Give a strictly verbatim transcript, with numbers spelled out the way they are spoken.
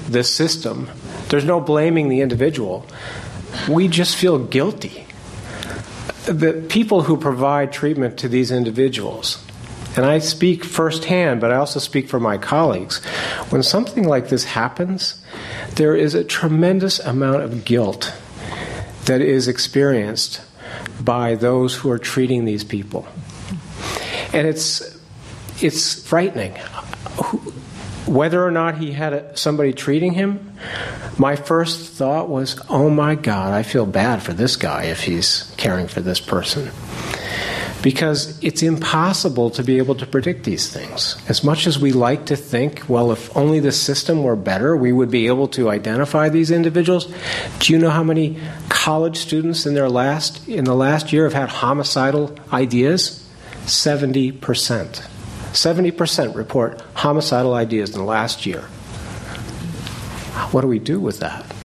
this system. There's no blaming the individual. We just feel guilty. The people who provide treatment to these individuals, and I speak firsthand, but I also speak for my colleagues, when something like this happens, there is a tremendous amount of guilt that is experienced by those who are treating these people. And it's it's frightening. Whether or not he had a, somebody treating him, my first thought was, oh my God, I feel bad for this guy if he's caring for this person. Because it's impossible to be able to predict these things. As much as we like to think, well, if only the system were better, we would be able to identify these individuals. Do you know how many college students in their last in the last year have had homicidal ideas? seventy percent. seventy percent report homicidal ideas in the last year. What do we do with that?